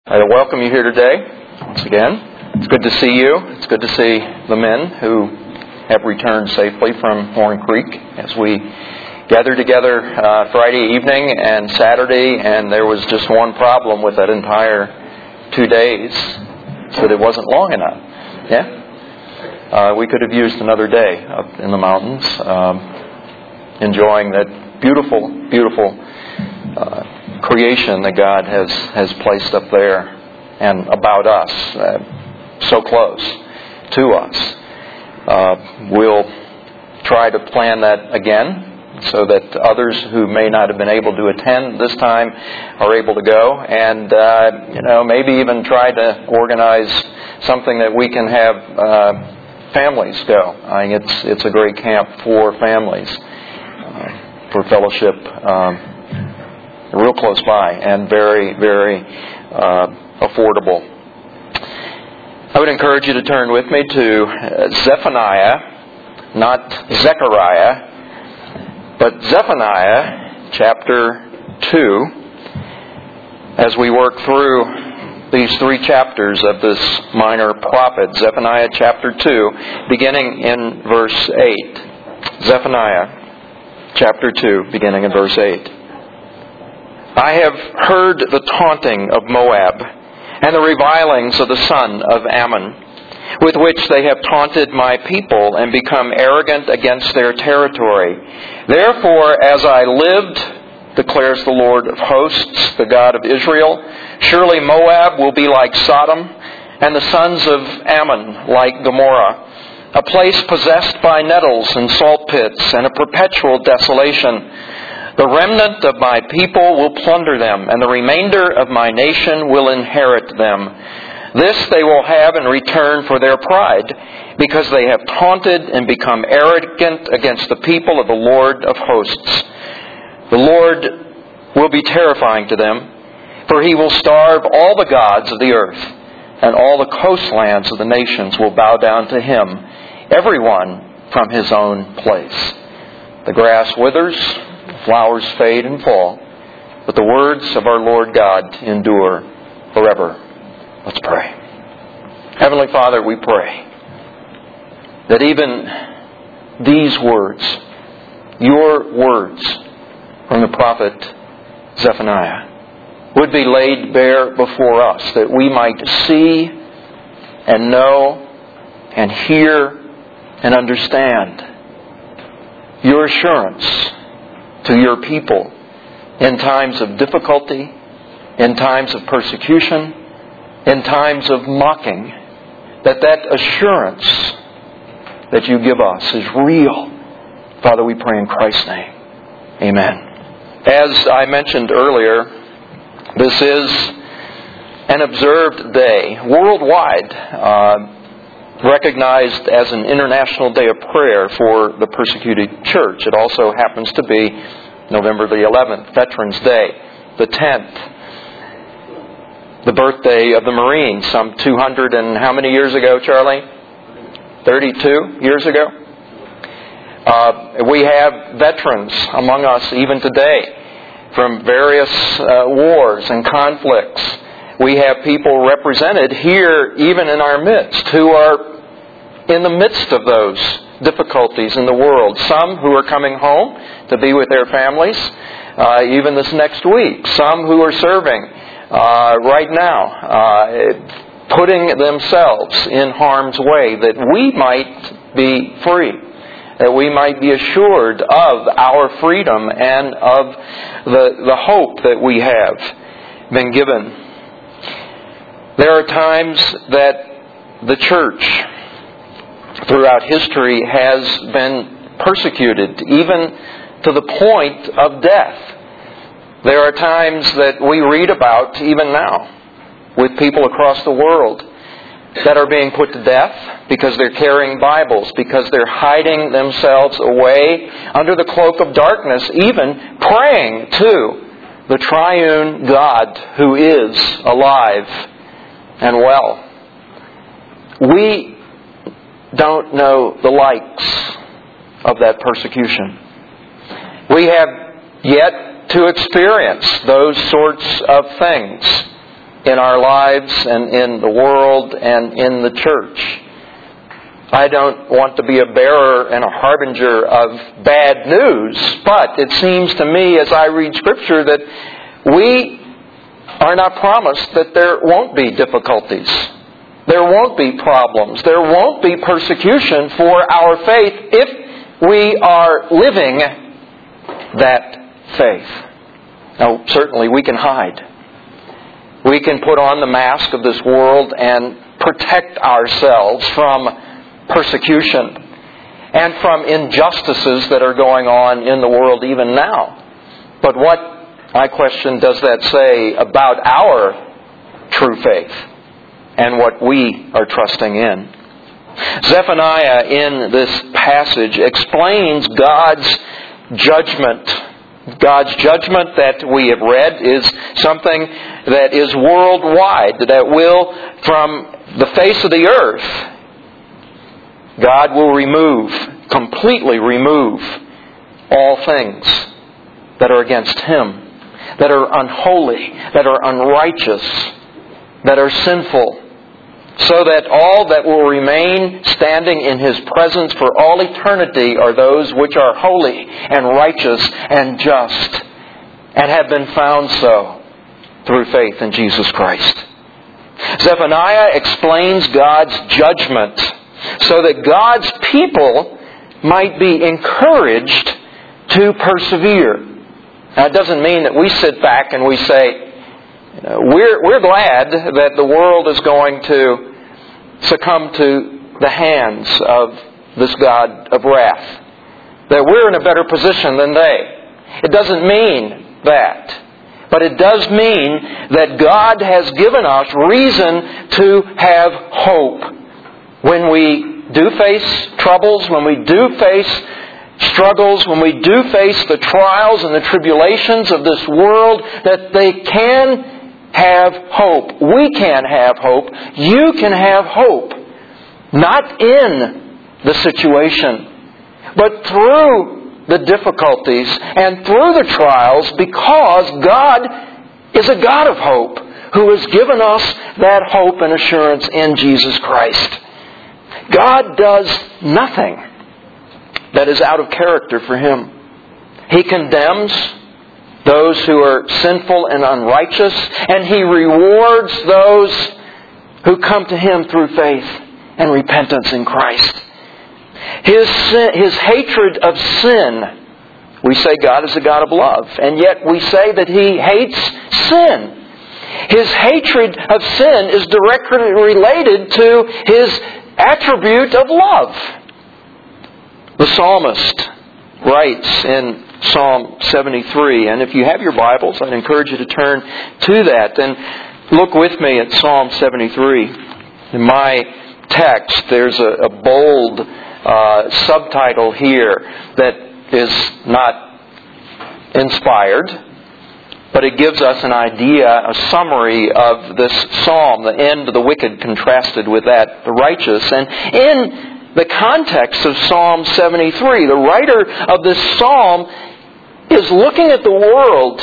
I welcome you here today, once again. It's good to see you. It's good to see the men who have returned safely from Horn Creek as we gathered together Friday evening and Saturday, and there was just one problem with that entire 2 days, so that it wasn't long enough. Yeah? We could have used another day up in the mountains, enjoying that beautiful, beautiful creation that God has placed up there and about us, so close to us. We'll try to plan that again so that others who may not have been able to attend this time are able to go, and maybe even try to organize something that we can have families go. I think it's a great camp for families, for fellowship. Real close by and very, very affordable. I would encourage you to turn with me to Zephaniah, not Zechariah, but Zephaniah chapter 2, as we work through these 3 chapters of this minor prophet. Zephaniah chapter 2, beginning in verse 8. Zephaniah chapter 2, beginning in verse 8. I have heard the taunting of Moab and the revilings of the son of Ammon, with which they have taunted my people and become arrogant against their territory. Therefore, as I lived, declares the Lord of hosts, the God of Israel, surely Moab will be like Sodom, and the sons of Ammon like Gomorrah, a place possessed by nettles and salt pits and a perpetual desolation. The remnant of my people will plunder them, and the remainder of my nation will inherit them. This they will have in return for their pride, because they have taunted and become arrogant against the people of the Lord of hosts. The Lord will be terrifying to them, for He will starve all the gods of the earth, and all the coastlands of the nations will bow down to Him, everyone from his own place. The grass withers, flowers fade and fall, but the words of our Lord God endure forever. Let's pray. Heavenly Father, we pray that even these words, your words from the prophet Zephaniah, would be laid bare before us, that we might see and know and hear and understand your assurance to your people in times of difficulty, in times of persecution, in times of mocking, that assurance that you give us is real. Father, we pray in Christ's name. Amen. As I mentioned earlier, this is an observed day, worldwide, recognized as an international day of prayer for the persecuted church. It also happens to be November the 11th, Veterans Day, the 10th, the birthday of the Marines, some 200 and how many years ago, Charlie? 32 years ago? We have veterans among us even today from various wars and conflicts. We have people represented here, even in our midst, who are in the midst of those difficulties in the world. Some who are coming home to be with their families, even this next week. Some who are serving right now, putting themselves in harm's way, that we might be free, that we might be assured of our freedom and of the hope that we have been given. There are times that the church throughout history has been persecuted, even to the point of death. There are times that we read about, even now, with people across the world that are being put to death because they're carrying Bibles, because they're hiding themselves away under the cloak of darkness, even praying to the triune God who is alive and well. We don't know the likes of that persecution. We have yet to experience those sorts of things in our lives and in the world and in the church. I don't want to be a bearer and a harbinger of bad news, but it seems to me as I read Scripture that we are not promised that there won't be difficulties. There won't be problems. There won't be persecution for our faith if we are living that faith. Now, certainly we can hide. We can put on the mask of this world and protect ourselves from persecution and from injustices that are going on in the world even now. But what, I question, does that say about our true faith and what we are trusting in? Zephaniah in this passage explains God's judgment. God's judgment that we have read is something that is worldwide, that will, from the face of the earth, God will completely remove all things that are against Him, that are unholy, that are unrighteous, that are sinful, so that all that will remain standing in His presence for all eternity are those which are holy and righteous and just, and have been found so through faith in Jesus Christ. Zephaniah explains God's judgment so that God's people might be encouraged to persevere. Now, it doesn't mean that we sit back and we say, we're glad that the world is going to succumb to the hands of this God of wrath, that we're in a better position than they. It doesn't mean that. But it does mean that God has given us reason to have hope. When we do face troubles, when we do face struggles, when we do face the trials and the tribulations of this world, that they can have hope. We can have hope. You can have hope. Not in the situation, but through the difficulties and through the trials, because God is a God of hope who has given us that hope and assurance in Jesus Christ. God does nothing that is out of character for Him. He condemns those who are sinful and unrighteous, and He rewards those who come to Him through faith and repentance in Christ. His hatred of sin, we say God is a God of love, and yet we say that He hates sin. His hatred of sin is directly related to His attribute of love. The psalmist writes in Psalm 73, and if you have your Bibles, I'd encourage you to turn to that and look with me at Psalm 73. In my text, there's a bold subtitle here that is not inspired, but it gives us an idea, a summary of this psalm, the end of the wicked contrasted with that, the righteous. And in the context of Psalm 73, the writer of this psalm is looking at the world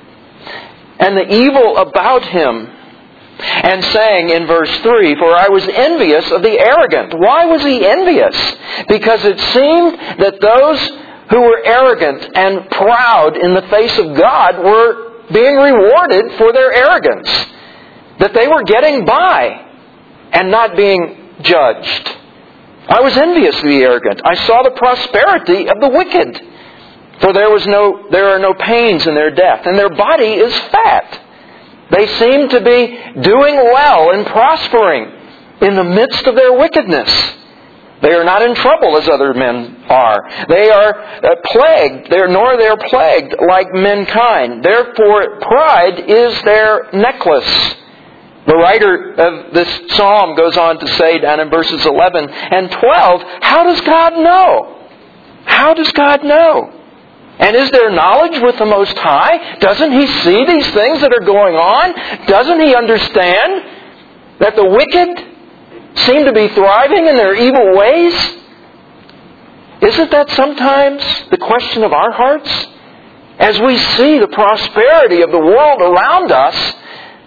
and the evil about him and saying in verse 3, "For I was envious of the arrogant." Why was he envious? Because it seemed that those who were arrogant and proud in the face of God were being rewarded for their arrogance. That they were getting by and not being judged. I was envious of the arrogant. I saw the prosperity of the wicked. For there are no pains in their death, and their body is fat. They seem to be doing well and prospering in the midst of their wickedness. They are not in trouble as other men are. They are plagued, nor they are plagued like mankind. Therefore, pride is their necklace. The writer of this psalm goes on to say down in verses 11 and 12, how does God know? How does God know? And is there knowledge with the Most High? Doesn't He see these things that are going on? Doesn't He understand that the wicked seem to be thriving in their evil ways? Isn't that sometimes the question of our hearts? As we see the prosperity of the world around us,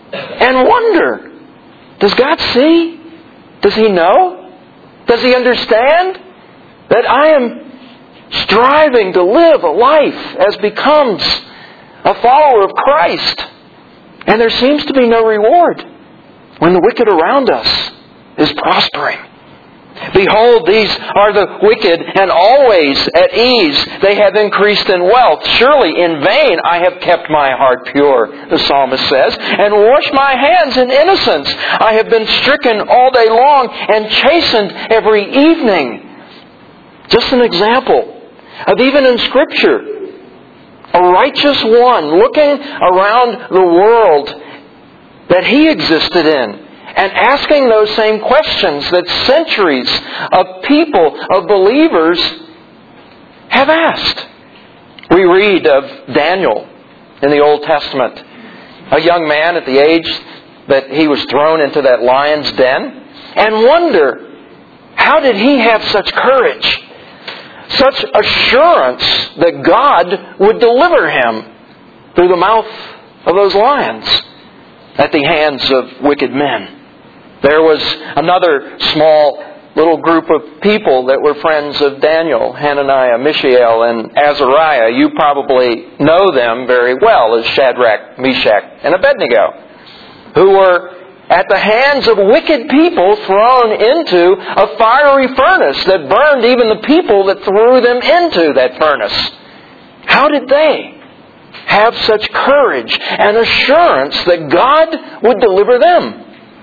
and wonder, does God see? Does He know? Does He understand that I am striving to live a life as becomes a follower of Christ, and there seems to be no reward when the wicked around us is prospering? Behold, these are the wicked, and always at ease. They have increased in wealth. Surely in vain I have kept my heart pure, the psalmist says, and washed my hands in innocence. I have been stricken all day long and chastened every evening. Just an example of, even in Scripture, a righteous one looking around the world that he existed in, and asking those same questions that centuries of people, of believers, have asked. We read of Daniel in the Old Testament, a young man at the age that he was thrown into that lion's den, and wonder, how did he have such courage, such assurance that God would deliver him through the mouth of those lions at the hands of wicked men? There was another small little group of people that were friends of Daniel, Hananiah, Mishael, and Azariah. You probably know them very well as Shadrach, Meshach, and Abednego, who were at the hands of wicked people thrown into a fiery furnace that burned even the people that threw them into that furnace. How did they have such courage and assurance that God would deliver them?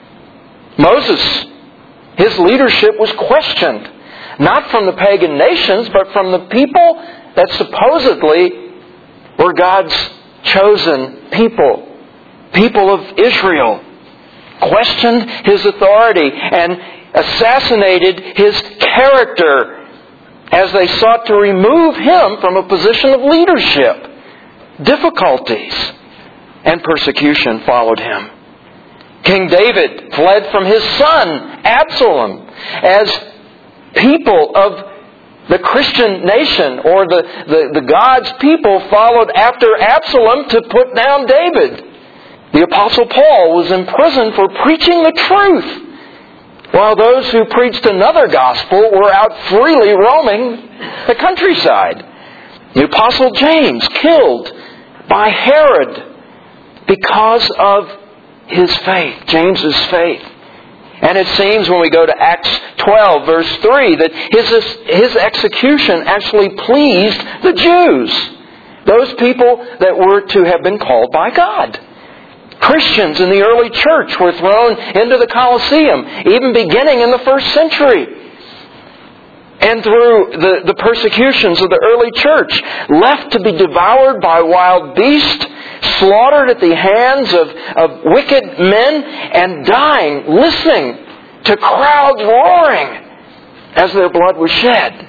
Moses, his leadership was questioned, not from the pagan nations, but from the people that supposedly were God's chosen people, people of Israel, questioned his authority and assassinated his character as they sought to remove him from a position of leadership. Difficulties and persecution followed him. King David fled from his son, Absalom, as people of the Christian nation, or the God's people, followed after Absalom to put down David. The Apostle Paul was imprisoned for preaching the truth, while those who preached another gospel were out freely roaming the countryside. The Apostle James killed by Herod because of his faith, James's faith. And it seems when we go to Acts 12, verse 3, that his execution actually pleased the Jews, those people that were to have been called by God. Christians in the early church were thrown into the Colosseum, even beginning in the first century. And through the persecutions of the early church, left to be devoured by wild beasts, slaughtered at the hands of wicked men, and dying, listening to crowds roaring as their blood was shed.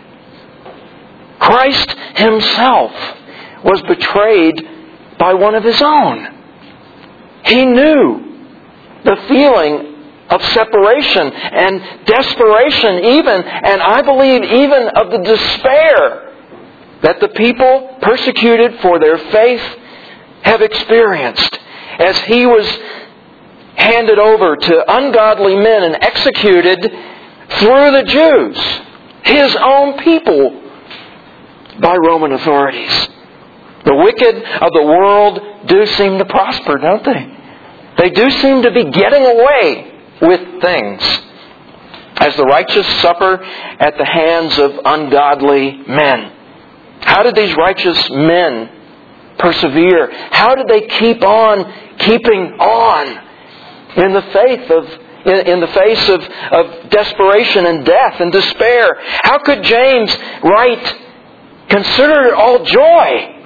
Christ Himself was betrayed by one of His own. He knew the feeling of separation and desperation even, and I believe even of the despair that the people persecuted for their faith have experienced as He was handed over to ungodly men and executed through the Jews, His own people, by Roman authorities. The wicked of the world do seem to prosper, don't they? They do seem to be getting away with things as the righteous suffer at the hands of ungodly men. How did these righteous men persevere? How did they keep on keeping on in the faith in the face of desperation and death and despair? How could James write, "Consider it all joy,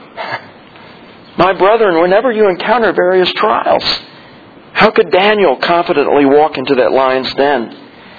my brethren, whenever you encounter various trials"? How could Daniel confidently walk into that lion's den?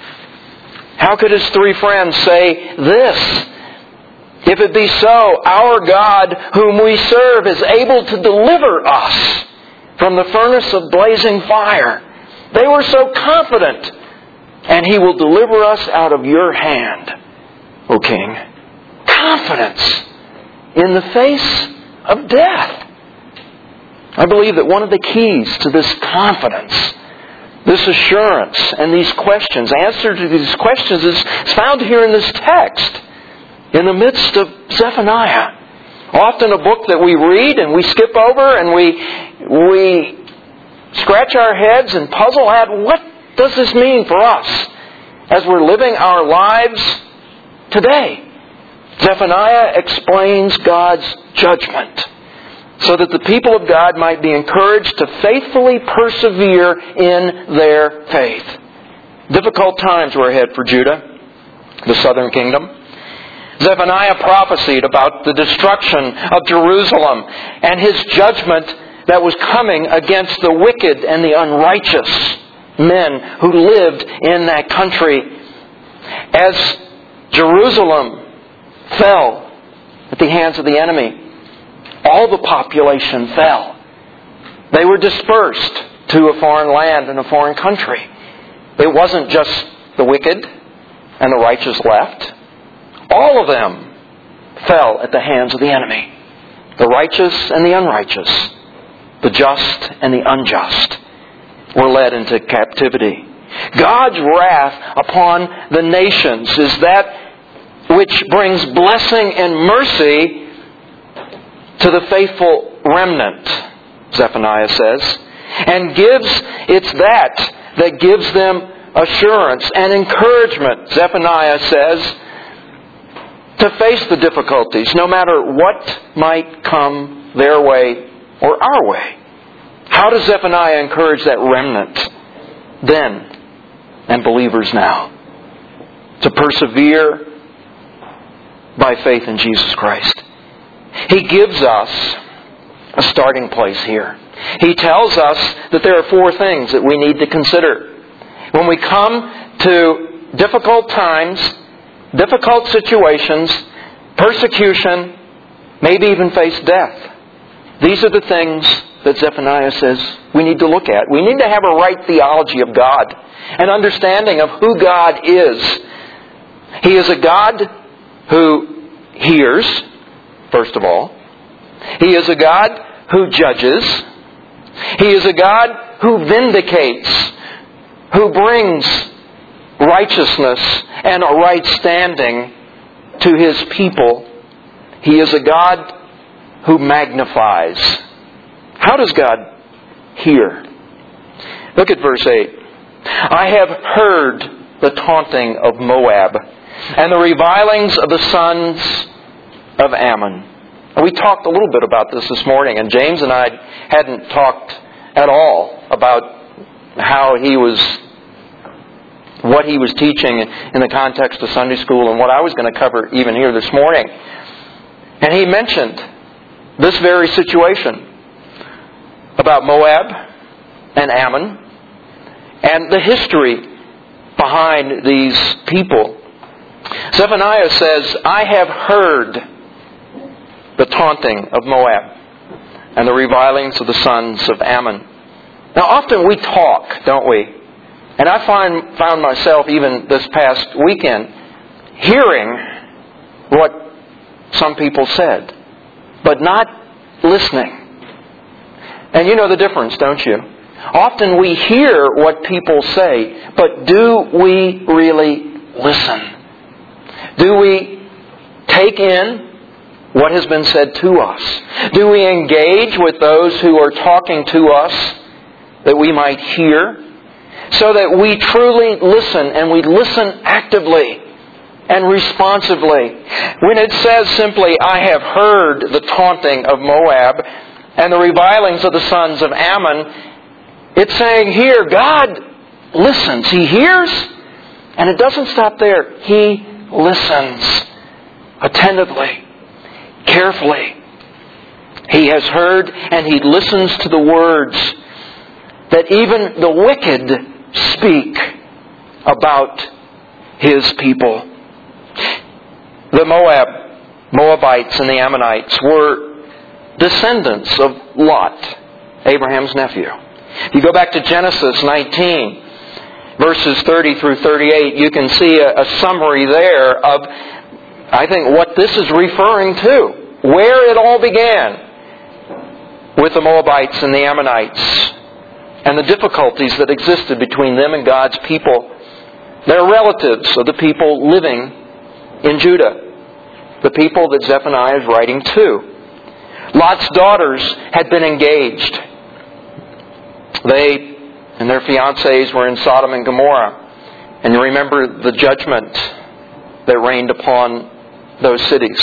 How could his three friends say this? "If it be so, our God whom we serve is able to deliver us from the furnace of blazing fire." They were so confident. "And He will deliver us out of your hand, O King." Confidence in the face of death. I believe that one of the keys to this confidence, this assurance, and these questions, answer to these questions is found here in this text, in the midst of Zephaniah. Often a book that we read and we skip over and we scratch our heads and puzzle at, what does this mean for us as we're living our lives today? Zephaniah explains God's judgment so that the people of God might be encouraged to faithfully persevere in their faith. Difficult times were ahead for Judah, the southern kingdom. Zephaniah prophesied about the destruction of Jerusalem and his judgment that was coming against the wicked and the unrighteous men who lived in that country. As Jerusalem fell at the hands of the enemy, all the population fell. They were dispersed to a foreign land and a foreign country. It wasn't just the wicked and the righteous left. All of them fell at the hands of the enemy. The righteous and the unrighteous, the just and the unjust, were led into captivity. God's wrath upon the nations is that which brings blessing and mercy to the faithful remnant, Zephaniah says, and it's that gives them assurance and encouragement, Zephaniah says, to face the difficulties, no matter what might come their way or our way. How does Zephaniah encourage that remnant then and believers now to persevere by faith in Jesus Christ? He gives us a starting place here. He tells us that there are 4 things that we need to consider. When we come to difficult times, difficult situations, persecution, maybe even face death, these are the things that Zephaniah says we need to look at. We need to have a right theology of God, an understanding of who God is. He is a God who hears, first of all. He is a God who judges. He is a God who vindicates, who brings righteousness and a right standing to His people. He is a God who magnifies. How does God hear? Look at verse 8. I have heard the taunting of Moab and the revilings of the sons of Ammon. And we talked a little bit about this morning, and James and I hadn't talked at all about what he was teaching in the context of Sunday school and what I was going to cover even here this morning. And he mentioned this very situation about Moab and Ammon and the history behind these people. Zephaniah says, I have heard the taunting of Moab and the revilings of the sons of Ammon. Now often we talk, don't we? And I found myself even this past weekend hearing what some people said, but not listening. And you know the difference, don't you? Often we hear what people say, but do we really listen? Do we take in what has been said to us? Do we engage with those who are talking to us that we might hear? So that we truly listen, and we listen actively and responsively. When it says simply, I have heard the taunting of Moab and the revilings of the sons of Ammon, it's saying here, God listens. He hears, and it doesn't stop there. He listens attentively, carefully. He has heard, and He listens to the words that even the wicked speak about His people. The Moabites and the Ammonites were descendants of Lot, Abraham's nephew. If you go back to Genesis 19, verses 30 through 38, you can see a summary there of, I think, what this is referring to. Where it all began. with the Moabites and the Ammonites and the difficulties that existed between them and God's people. They're relatives of the people living in Judah, the people that Zephaniah is writing to. Lot's daughters had been engaged. They and their fiancés were in Sodom and Gomorrah. And you remember the judgment that rained upon those cities.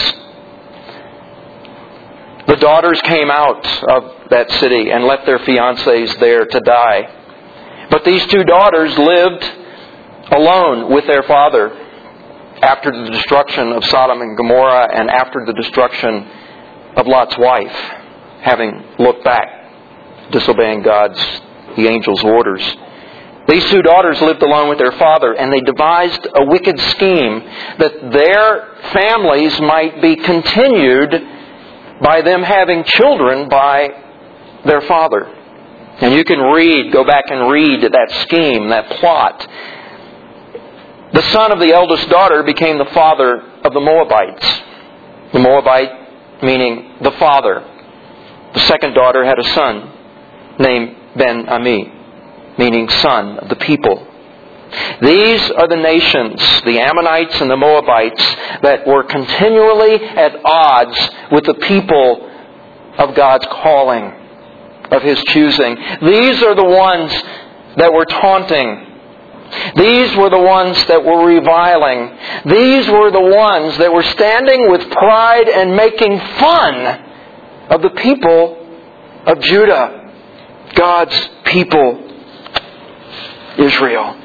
The daughters came out of that city and left their fiancés there to die. But these two daughters lived alone with their father after the destruction of Sodom and Gomorrah and after the destruction of Lot's wife, having looked back, disobeying the angel's orders. These two daughters lived alone with their father, and they devised a wicked scheme that their families might be continued by them having children by their father. And you can go back and read that scheme, that plot. The son of the eldest daughter became the father of the Moabites. The Moabite meaning the father. The second daughter had a son named Ben-Ami, meaning son of the people. These are the nations, the Ammonites and the Moabites, that were continually at odds with the people of God's calling, of His choosing. These are the ones that were taunting. These were the ones that were reviling. These were the ones that were standing with pride and making fun of the people of Judah, God's people, Israel.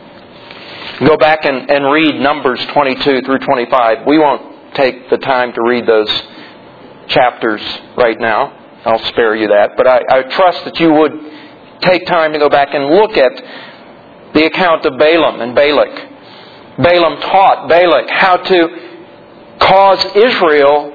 Go back and read Numbers 22 through 25. We won't take the time to read those chapters right now. I'll spare you that. But I trust that you would take time to go back and look at the account of Balaam and Balak. Balaam taught Balak how to cause Israel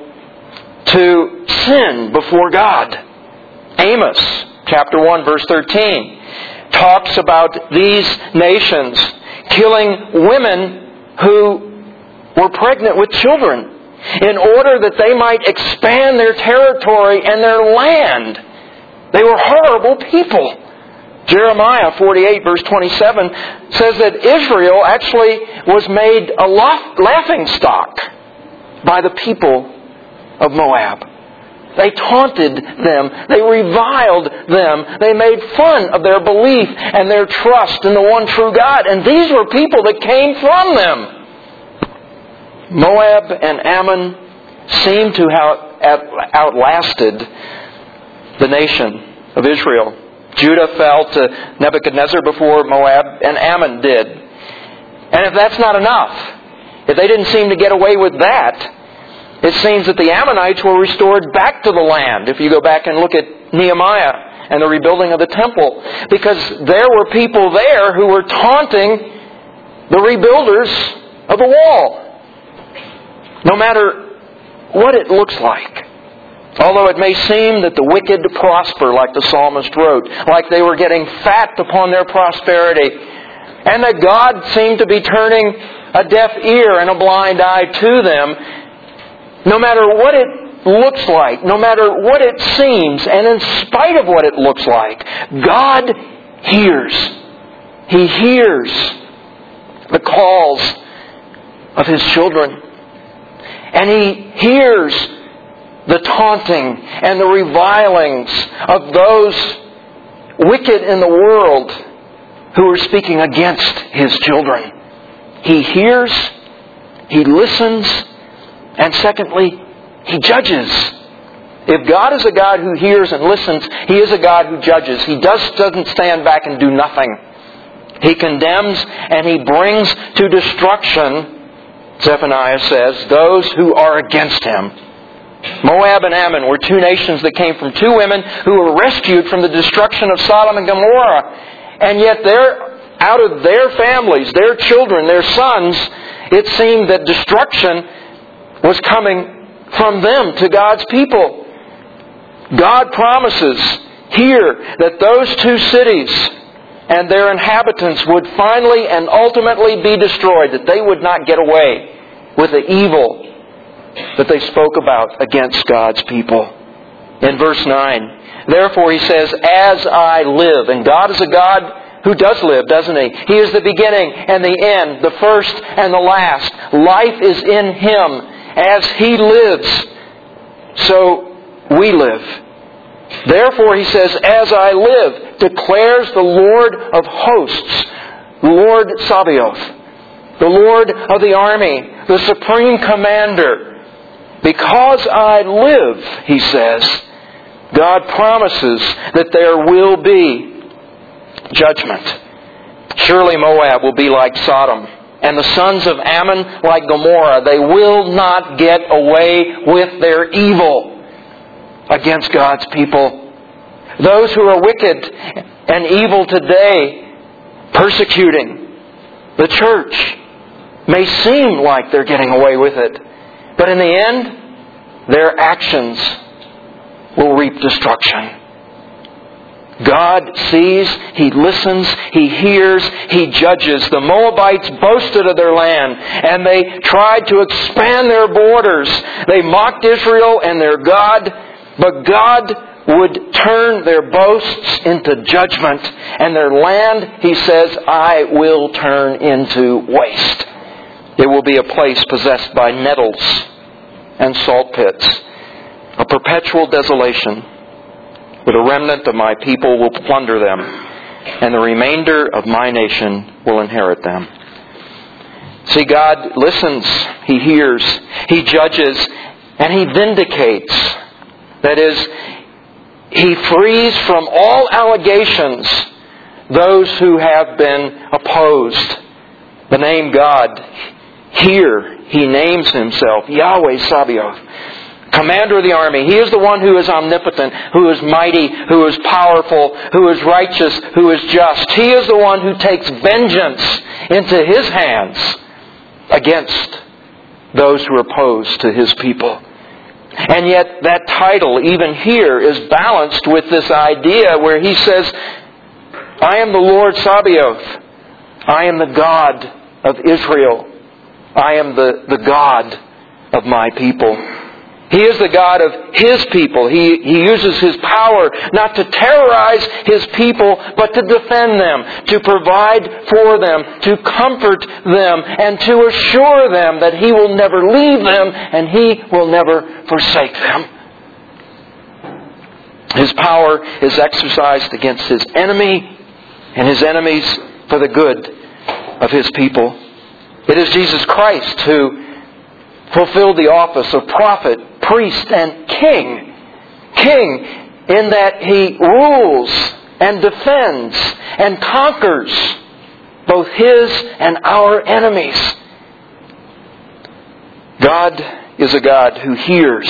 to sin before God. Amos chapter 1 verse 13 talks about these nations killing women who were pregnant with children in order that they might expand their territory and their land. They were horrible people. Jeremiah 48 verse 27 says that Israel actually was made a laughing stock by the people of Moab. They taunted them. They reviled them. They made fun of their belief and their trust in the one true God. And these were people that came from them. Moab and Ammon seem to have outlasted the nation of Israel. Judah fell to Nebuchadnezzar before Moab and Ammon did. And if that's not enough, if they didn't seem to get away with that, it seems that the Ammonites were restored back to the land. If you go back and look at Nehemiah and the rebuilding of the temple. Because there were people there who were taunting the rebuilders of the wall. No matter what it looks like. Although it may seem that the wicked prosper, like the psalmist wrote, like they were getting fat upon their prosperity, and that God seemed to be turning a deaf ear and a blind eye to them, no matter what it looks like, no matter what it seems, and in spite of what it looks like, God hears. He hears the calls of His children. And He hears the taunting and the revilings of those wicked in the world who are speaking against His children. He hears, He listens, and secondly, He judges. If God is a God who hears and listens, He is a God who judges. He doesn't stand back and do nothing. He condemns and He brings to destruction, Zephaniah says, those who are against Him. Moab and Ammon were two nations that came from two women who were rescued from the destruction of Sodom and Gomorrah. And yet out of their families, their children, their sons, it seemed that destruction was coming from them to God's people. God promises here that those two cities and their inhabitants would finally and ultimately be destroyed, that they would not get away with the evil that they spoke about against God's people. In verse 9, Therefore, he says, as I live. And God is a God who does live, doesn't He? He is the beginning and the end, the first and the last. Life is in Him. As He lives, so we live. Therefore, he says, as I live, declares the Lord of hosts, Lord Sabaoth, the Lord of the army, the supreme commander. Because I live, he says, God promises that there will be judgment. Surely Moab will be like Sodom, and the sons of Ammon like Gomorrah. They will not get away with their evil against God's people. Those who are wicked and evil today, persecuting the church, may seem like they're getting away with it. But in the end, their actions will reap destruction. God sees, He listens, He hears, He judges. The Moabites boasted of their land, and they tried to expand their borders. They mocked Israel and their God, but God would turn their boasts into judgment, and their land, He says, I will turn into waste. It will be a place possessed by nettles and salt pits, a perpetual desolation, where the remnant of my people will plunder them, and the remainder of my nation will inherit them. See, God listens, He hears, He judges, and He vindicates. That is, He frees from all allegations those who have been opposed. The name God, here He names Himself, Yahweh Sabaoth, Commander of the army. He is the one who is omnipotent, who is mighty, who is powerful, who is righteous, who is just. He is the one who takes vengeance into His hands against those who are opposed to His people. And yet that title, even here, is balanced with this idea where He says, I am the Lord Sabaoth. I am the God of Israel. I am the God of my people. He is the God of His people. He uses His power not to terrorize His people, but to defend them, to provide for them, to comfort them, and to assure them that He will never leave them and He will never forsake them. His power is exercised against His enemy and His enemies for the good of His people. It is Jesus Christ who fulfilled the office of prophet, priest, and king. King in that He rules and defends and conquers both His and our enemies. God is a God who hears.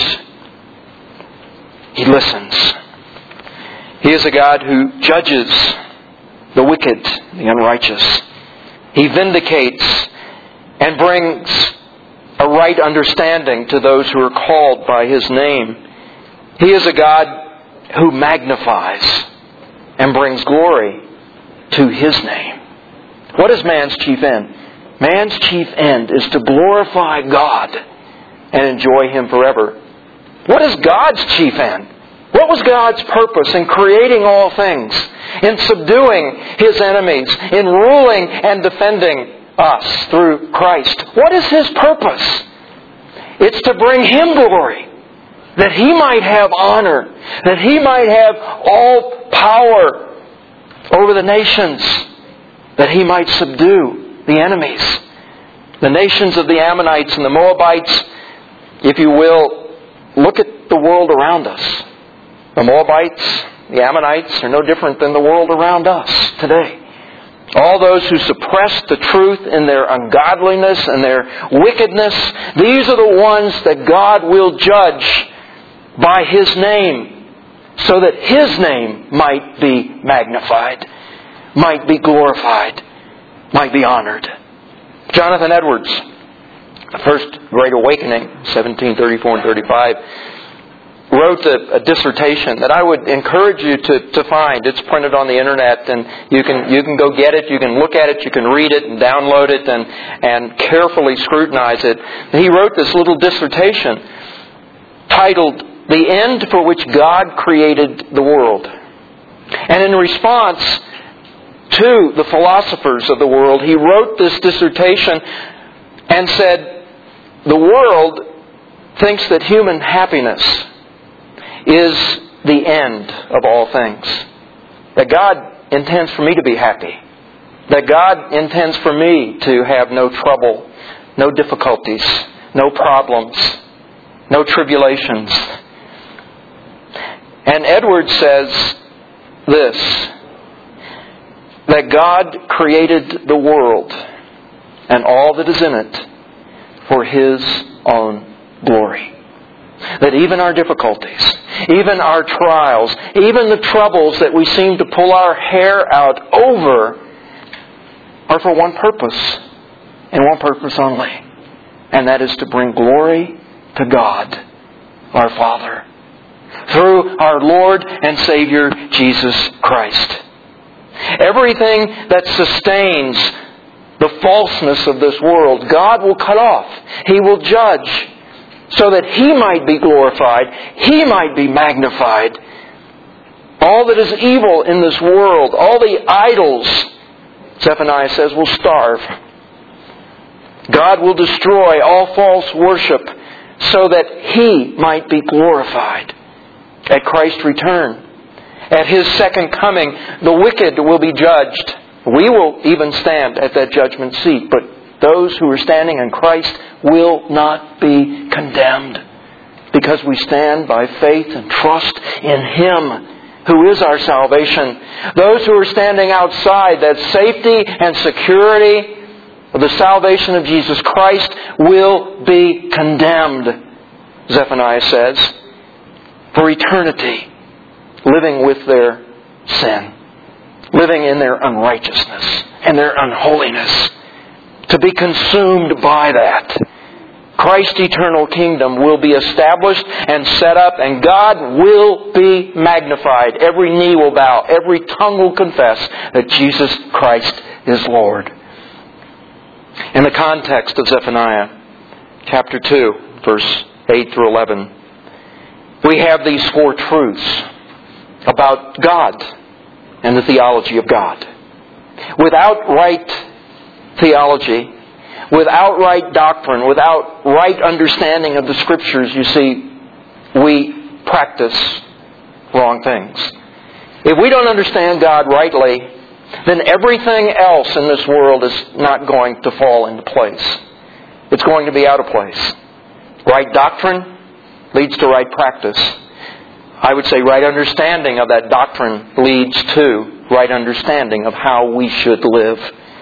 He listens. He is a God who judges the wicked, the unrighteous. He vindicates and brings a right understanding to those who are called by His name. He is a God who magnifies and brings glory to His name. What is man's chief end? Man's chief end is to glorify God and enjoy Him forever. What is God's chief end? What was God's purpose in creating all things, in subduing His enemies, in ruling and defending us through Christ? What is His purpose? It's to bring Him glory, that He might have honor, that He might have all power over the nations, that He might subdue the enemies. The nations of the Ammonites and the Moabites, if you will, look at the world around us. The Moabites, the Ammonites are no different than the world around us today. All those who suppress the truth in their ungodliness and their wickedness, these are the ones that God will judge by His name, so that His name might be magnified, might be glorified, might be honored. Jonathan Edwards, the First Great Awakening, 1734 and 35, wrote a dissertation that I would encourage you to find. It's printed on the internet, and you can go get it, you can look at it, you can read it and download it and carefully scrutinize it. And he wrote this little dissertation titled the end for which God created the world. And in response to the philosophers of the world, he wrote this dissertation and said, the world thinks that human happiness is the end of all things. That God intends for me to be happy. That God intends for me to have no trouble, no difficulties, no problems, no tribulations. And Edwards says this, that God created the world and all that is in it for His own glory. That even our difficulties, even our trials, even the troubles that we seem to pull our hair out over are for one purpose, and one purpose only. And that is to bring glory to God, our Father, through our Lord and Savior, Jesus Christ. Everything that sustains the falseness of this world, God will cut off. He will judge so that He might be glorified, He might be magnified. All that is evil in this world, all the idols, Zephaniah says, will starve. God will destroy all false worship so that He might be glorified. At Christ's return, at His second coming, the wicked will be judged. We will even stand at that judgment seat, but those who are standing in Christ will not be condemned, because we stand by faith and trust in Him who is our salvation. Those who are standing outside that safety and security of the salvation of Jesus Christ will be condemned, Zephaniah says, for eternity, living with their sin, living in their unrighteousness and their unholiness, to be consumed by that. Christ's eternal kingdom will be established and set up, and God will be magnified. Every knee will bow, every tongue will confess that Jesus Christ is Lord. In the context of Zephaniah chapter 2, verse 8 through 11, we have these four truths about God and the theology of God. Without right theology, without right doctrine, without right understanding of the Scriptures, you see, we practice wrong things. If we don't understand God rightly, then everything else in this world is not going to fall into place. It's going to be out of place. Right doctrine leads to right practice. I would say right understanding of that doctrine leads to right understanding of how we should live.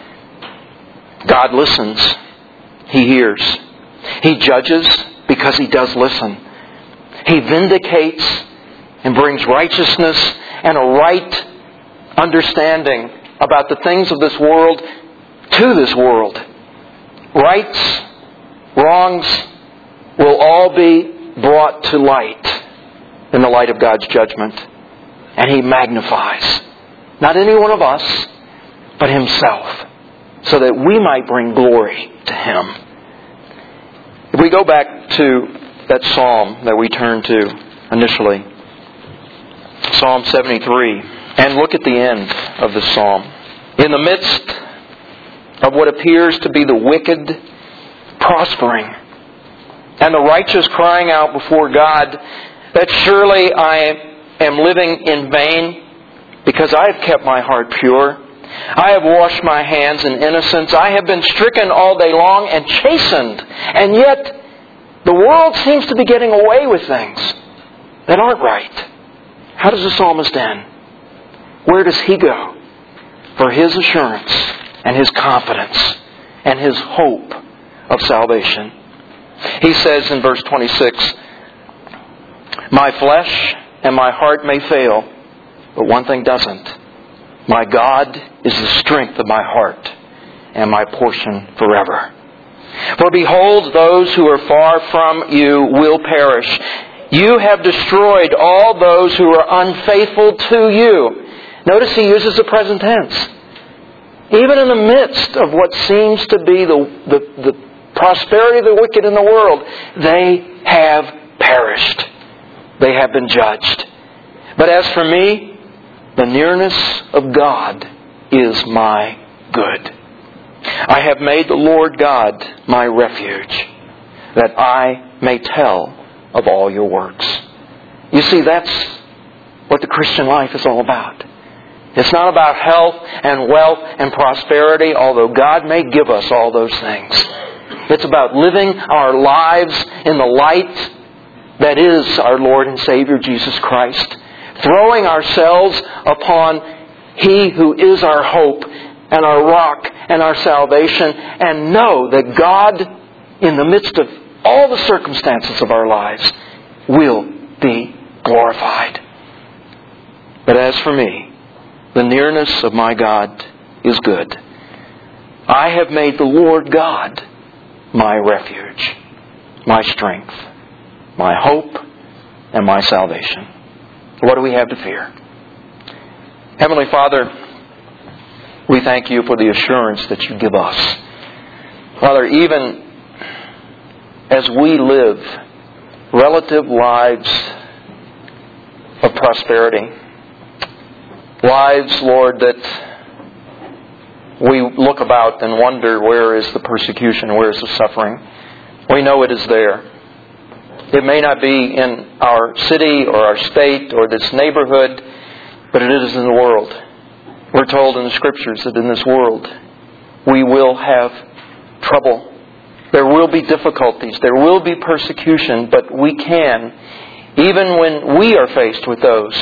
God listens. He hears. He judges because He does listen. He vindicates and brings righteousness and a right understanding about the things of this world to this world. Rights, wrongs will all be brought to light in the light of God's judgment. And He magnifies not any one of us, but Himself, so that we might bring glory to Him. If we go back to that psalm that we turned to initially, Psalm 73, and look at the end of the psalm. In the midst of what appears to be the wicked prospering, and the righteous crying out before God that surely I am living in vain because I have kept my heart pure. I have washed my hands in innocence. I have been stricken all day long and chastened. And yet the world seems to be getting away with things that aren't right. How does the psalmist end? Where does he go for his assurance and his confidence and his hope of salvation? He says in verse 26, "My flesh and my heart may fail, but one thing doesn't. My God is the strength of my heart and my portion forever. For behold, those who are far from you will perish. You have destroyed all those who are unfaithful to you." Notice he uses the present tense. Even in the midst of what seems to be the prosperity of the wicked in the world, they have perished. they have been judged. But as for me, the nearness of God is my good. I have made the Lord God my refuge, that I may tell of all your works. You see, that's what the Christian life is all about. It's not about health and wealth and prosperity, although God may give us all those things. It's about living our lives in the light that is our Lord and Savior Jesus Christ, throwing ourselves upon He who is our hope and our rock and our salvation, and know that God, in the midst of all the circumstances of our lives, will be glorified. But as for me, the nearness of my God is good. I have made the Lord God my refuge, my strength, my hope, and my salvation. What do we have to fear? Heavenly Father, we thank You for the assurance that You give us. Father, even as we live relative lives of prosperity, lives, Lord, that we look about and wonder, where is the persecution, where is the suffering? We know it is there. It may not be in our city or our state or this neighborhood, but it is in the world. We're told in the Scriptures that in this world we will have trouble. There will be difficulties. There will be persecution, but we can, even when we are faced with those,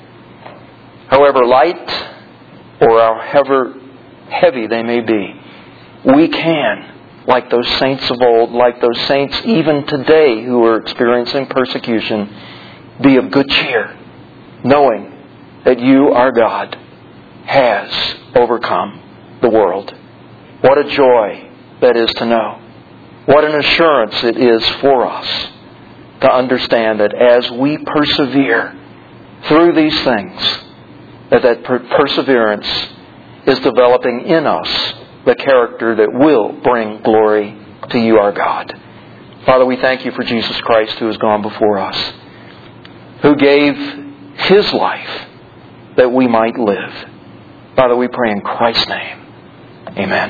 however light or however heavy they may be, we can, like those saints of old, like those saints even today who are experiencing persecution, be of good cheer, knowing that You, our God, has overcome the world. What a joy that is to know. What an assurance it is for us to understand that as we persevere through these things, that perseverance is developing in us the character that will bring glory to You, our God. Father, we thank You for Jesus Christ, who has gone before us, who gave His life that we might live. Father, we pray in Christ's name. Amen.